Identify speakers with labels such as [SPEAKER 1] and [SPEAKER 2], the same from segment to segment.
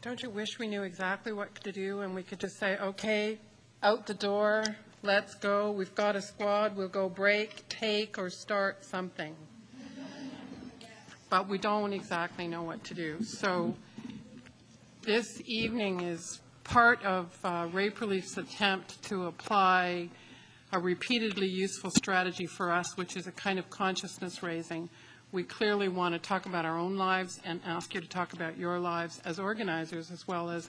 [SPEAKER 1] Don't you wish we knew exactly what to do and we could just say, okay, out the door, let's go, we've got a squad, we'll go break, take, or start something. But we don't exactly know what to do. So this evening is part of Rape Relief's attempt to apply a repeatedly useful strategy for us, which is a kind of consciousness raising. We clearly want to talk about our own lives and ask you to talk about your lives as organizers as well as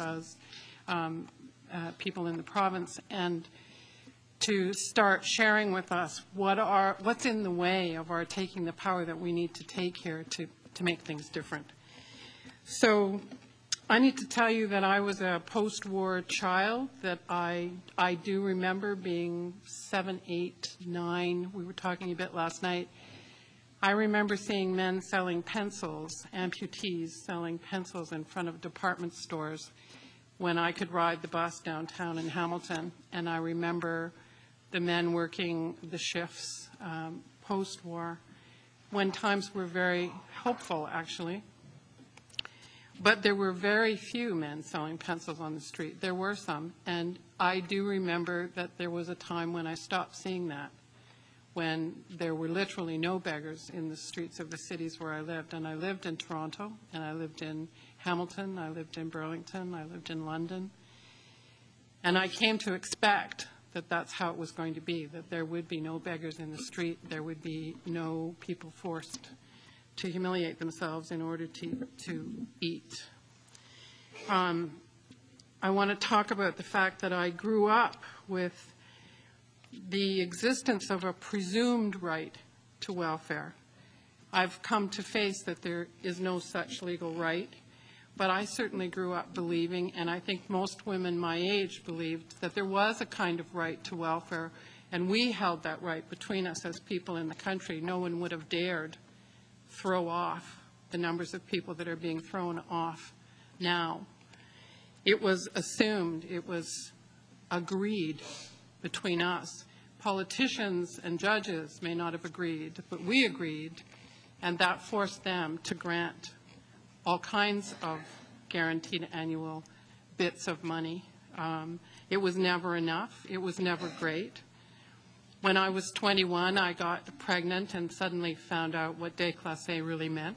[SPEAKER 1] people in the province, and to start sharing with us what's in the way of our taking the power that we need to take here to make things different. So I need to tell you that I was a post-war child, that I do remember being 7, 8, 9. We were talking a bit last night. I remember seeing men selling pencils, amputees selling pencils in front of department stores when I could ride the bus downtown in Hamilton. And I remember the men working the shifts post-war, when times were very hopeful, actually. But there were very few men selling pencils on the street. There were some, and I do remember that there was a time when I stopped seeing that, when there were literally no beggars in the streets of the cities where I lived. And I lived in Toronto, and I lived in Hamilton, I lived in Burlington, I lived in London. And I came to expect that that's how it was going to be, that there would be no beggars in the street, there would be no people forced to humiliate themselves in order to eat. I want to talk about the fact that I grew up with the existence of a presumed right to welfare. I've come to face that there is no such legal right, but I certainly grew up believing, and I think most women my age believed, that there was a kind of right to welfare, and we held that right between us as people in the country. No one would have dared throw off the numbers of people that are being thrown off now. It was assumed, it was agreed between us. Politicians and judges may not have agreed, but we agreed, and that forced them to grant all kinds of guaranteed annual bits of money. It was never enough. It was never great. When I was 21, I got pregnant and suddenly found out what déclassé really meant.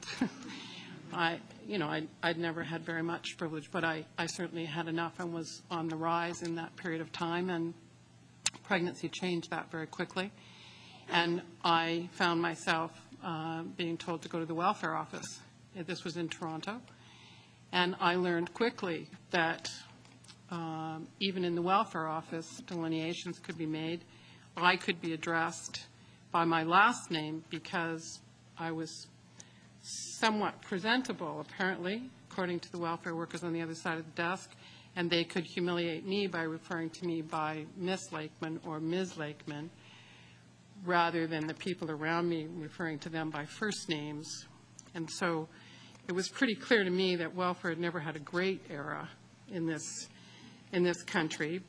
[SPEAKER 1] I'd never had very much privilege, but I certainly had enough and was on the rise in that period of time, and pregnancy changed that very quickly. And I found myself being told to go to the welfare office. This was in Toronto. And I learned quickly that even in the welfare office, delineations could be made. I could be addressed by my last name because I was somewhat presentable, apparently, according to the welfare workers on the other side of the desk, and they could humiliate me by referring to me by Miss Lakeman or Ms. Lakeman, rather than the people around me referring to them by first names. And so it was pretty clear to me that welfare had never had a great era in this country.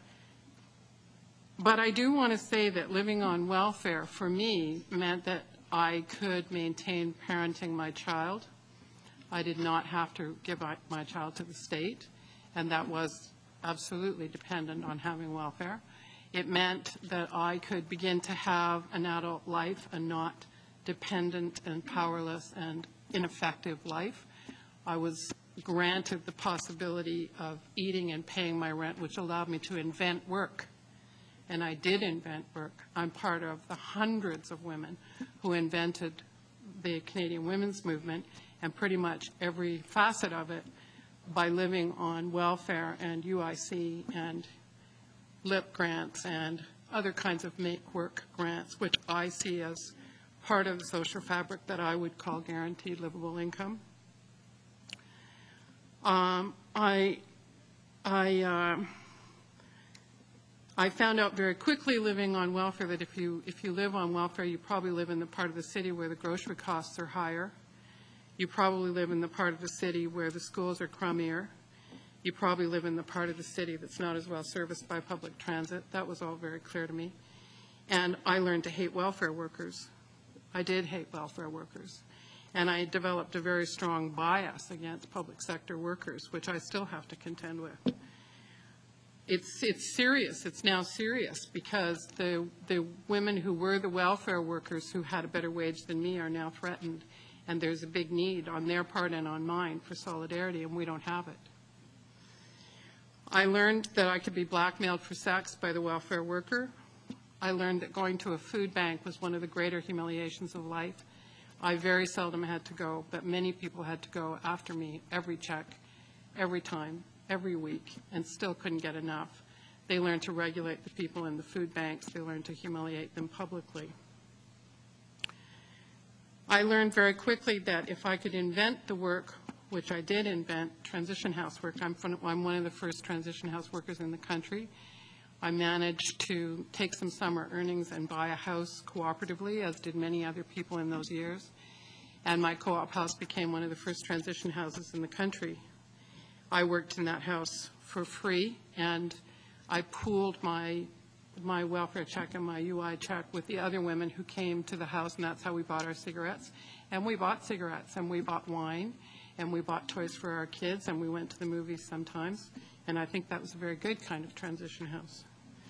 [SPEAKER 1] But I do want to say that living on welfare for me meant that I could maintain parenting my child. I did not have to give my child to the state, and that was absolutely dependent on having welfare. It meant that I could begin to have an adult life, a not dependent and powerless and ineffective life. I was granted the possibility of eating and paying my rent, which allowed me to invent work. And I did invent work. I'm part of the hundreds of women who invented the Canadian women's movement, and pretty much every facet of it, by living on welfare and UIC and LIP grants and other kinds of make-work grants, which I see as part of the social fabric that I would call guaranteed livable income. I found out very quickly living on welfare that if you live on welfare, you probably live in the part of the city where the grocery costs are higher. You probably live in the part of the city where the schools are crummier. You probably live in the part of the city that's not as well serviced by public transit. That was all very clear to me. And I learned to hate welfare workers. I did hate welfare workers. And I developed a very strong bias against public sector workers, which I still have to contend with. It's serious. It's now serious because the women who were the welfare workers who had a better wage than me are now threatened. And there's a big need on their part and on mine for solidarity, and we don't have it. I learned that I could be blackmailed for sex by the welfare worker. I learned that going to a food bank was one of the greater humiliations of life. I very seldom had to go, but many people had to go after me every check, every time, every week, and still couldn't get enough. They learned to regulate the people in the food banks. They learned to humiliate them publicly. I learned very quickly that if I could invent the work, which I did invent, transition house work. I'm one of the first transition house workers in the country. I managed to take some summer earnings and buy a house cooperatively, as did many other people in those years. And my co-op house became one of the first transition houses in the country. I worked in that house for free, and I pooled my welfare check and my UI check with the other women who came to the house, and that's how we bought our cigarettes. And we bought cigarettes, and we bought wine, and we bought toys for our kids, and we went to the movies sometimes. And I think that was a very good kind of transition house.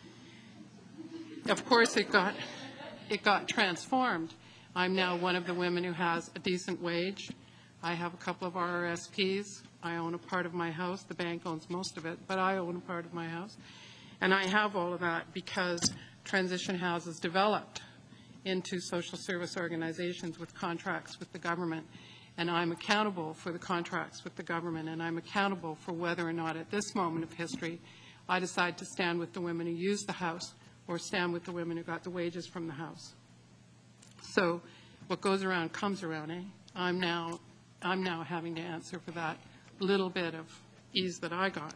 [SPEAKER 1] Of course, it got transformed. I'm now one of the women who has a decent wage. I have a couple of RRSPs. I own a part of my house. The bank owns most of it, but I own a part of my house. And I have all of that because transition houses developed into social service organizations with contracts with the government. And I'm accountable for the contracts with the government, and I'm accountable for whether or not at this moment of history I decide to stand with the women who use the house or stand with the women who got the wages from the house. So what goes around comes around, eh? I'm now having to answer for that little bit of ease that I got.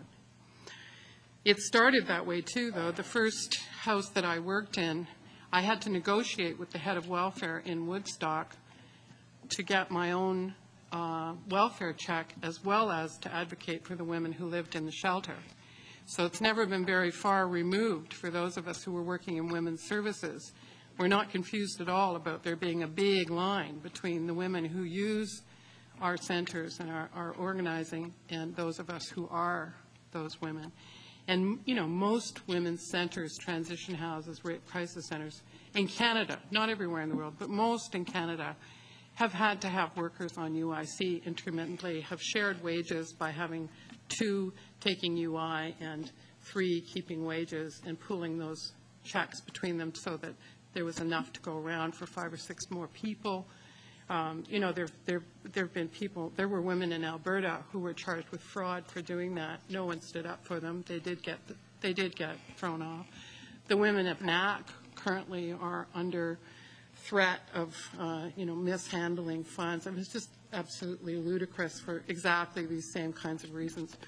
[SPEAKER 1] It started that way too, though. The first house that I worked in, I had to negotiate with the head of welfare in Woodstock to get my own welfare check, as well as to advocate for the women who lived in the shelter. So it's never been very far removed for those of us who were working in women's services. We're not confused at all about there being a big line between the women who use our centers and our organizing and those of us who are those women. And, you know, most women's centers, transition houses, rape crisis centers in Canada, not everywhere in the world, but most in Canada, have had to have workers on UIC intermittently, have shared wages by having 2 taking UI and 3 keeping wages and pooling those checks between them so that there was enough to go around for 5 or 6 more people. You know, there have been people, there were women in Alberta who were charged with fraud for doing that. No one stood up for them. They did get thrown off. The women at NAC currently are under threat of, you know, mishandling funds. I mean, it's just absolutely ludicrous for exactly these same kinds of reasons.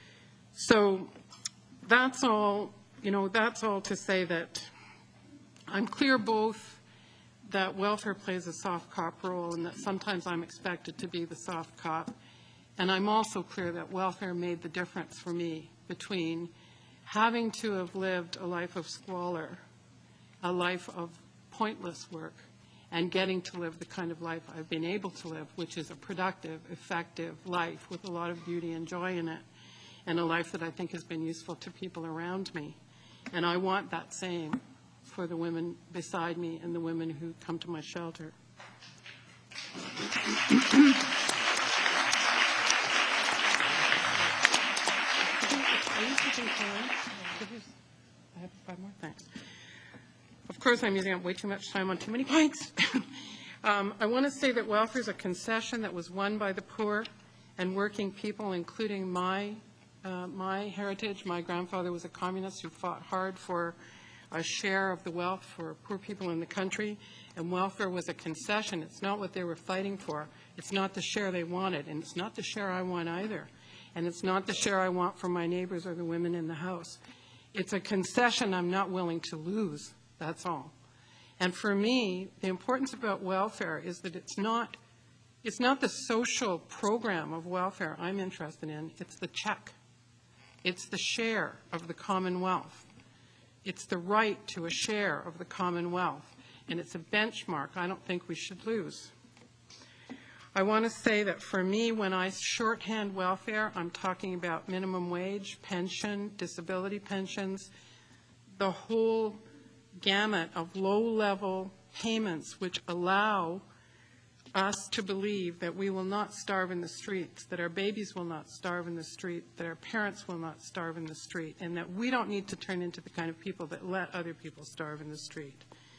[SPEAKER 1] So that's all, you know, that's all to say that I'm clear both that welfare plays a soft cop role and that sometimes I'm expected to be the soft cop. And I'm also clear that welfare made the difference for me between having to have lived a life of squalor, a life of pointless work, and getting to live the kind of life I've been able to live, which is a productive, effective life with a lot of beauty and joy in it, and a life that I think has been useful to people around me. And I want that same for the women beside me and the women who come to my shelter. I have 5 more, thanks. Of course, I'm using up way too much time on too many points. I want to say that welfare is a concession that was won by the poor and working people, including my heritage. My grandfather was a communist who fought hard for a share of the wealth for poor people in the country, and welfare was a concession. It's not what they were fighting for. It's not the share they wanted, and it's not the share I want either. And it's not the share I want for my neighbors or the women in the house. It's a concession I'm not willing to lose, that's all. And for me, the importance about welfare is that it's not the social program of welfare I'm interested in, it's the check. It's the share of the commonwealth. It's the right to a share of the commonwealth. And it's a benchmark I don't think we should lose. I want to say that for me, when I shorthand welfare, I'm talking about minimum wage, pension, disability pensions, the whole gamut of low-level payments which allow us to believe that we will not starve in the streets, that our babies will not starve in the street, that our parents will not starve in the street, and that we don't need to turn into the kind of people that let other people starve in the street.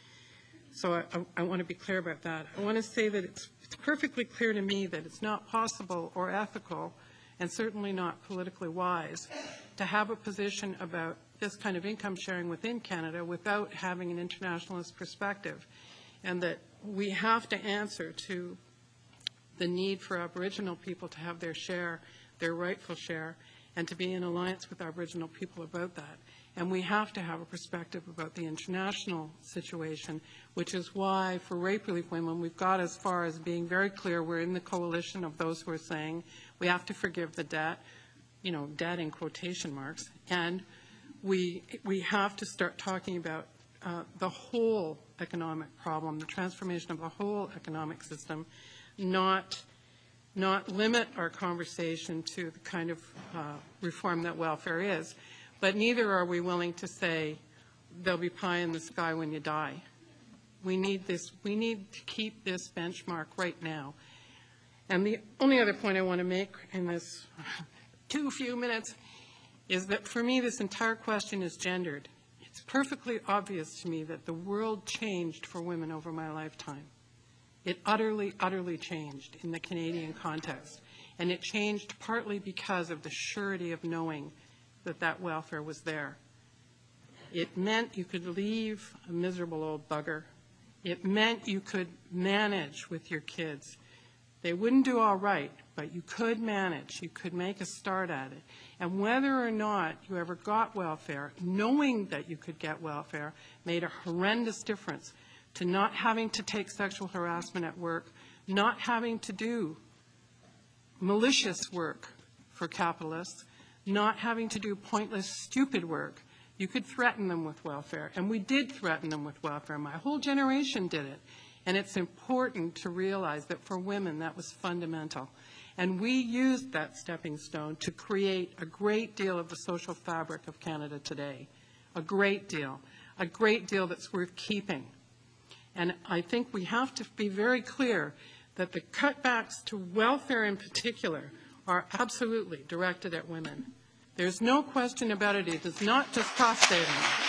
[SPEAKER 1] So I want to be clear about that. I want to say that it's perfectly clear to me that it's not possible or ethical, and certainly not politically wise, to have a position about this kind of income sharing within Canada without having an internationalist perspective, and that we have to answer to the need for Aboriginal people to have their share, their rightful share, and to be in alliance with Aboriginal people about that. And we have to have a perspective about the international situation, which is why for Rape Relief Women, we've got as far as being very clear we're in the coalition of those who are saying we have to forgive the debt, you know, debt in quotation marks, and we have to start talking about the whole economic problem, the transformation of the whole economic system, not limit our conversation to the kind of reform that welfare is. But neither are we willing to say there'll be pie in the sky when you die. We need this. We need to keep this benchmark right now. And the only other point I want to make in this too few minutes is that for me this entire question is gendered. It's perfectly obvious to me that the world changed for women over my lifetime. It utterly, utterly changed in the Canadian context. And it changed partly because of the surety of knowing that that welfare was there. It meant you could leave a miserable old bugger. It meant you could manage with your kids. They wouldn't do all right, but you could manage. You could make a start at it. And whether or not you ever got welfare, knowing that you could get welfare made a horrendous difference to not having to take sexual harassment at work, not having to do malicious work for capitalists, not having to do pointless, stupid work. You could threaten them with welfare, and we did threaten them with welfare. My whole generation did it, and it's important to realize that for women that was fundamental. And we used that stepping stone to create a great deal of the social fabric of Canada today, a great deal that's worth keeping. And I think we have to be very clear that the cutbacks to welfare in particular are absolutely directed at women. There's no question about it. It is not just cost saving.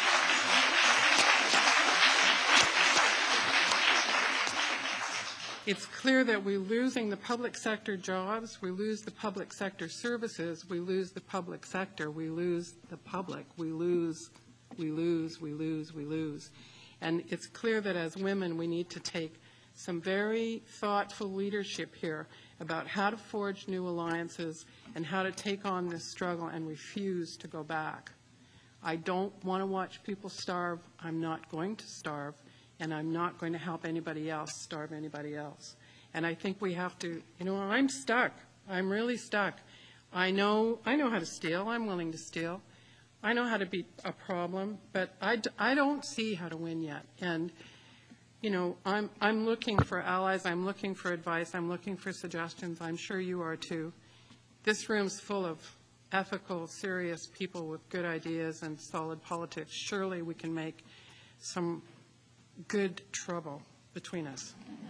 [SPEAKER 1] It's clear that we're losing the public sector jobs, we lose the public sector services, we lose the public sector, we lose the public, we lose. And it's clear that as women we need to take some very thoughtful leadership here about how to forge new alliances and how to take on this struggle and refuse to go back. I don't want to watch people starve. I'm not going to starve, and I'm not going to help anybody else starve anybody else. And I think we have to, you know, I'm stuck. I'm really stuck. I know how to steal. I'm willing to steal. I know how to be a problem, but I don't see how to win yet. And you know, I'm looking for allies, I'm looking for advice, I'm looking for suggestions. I'm sure you are too. This room's full of ethical, serious people with good ideas and solid politics. Surely we can make some good trouble between us.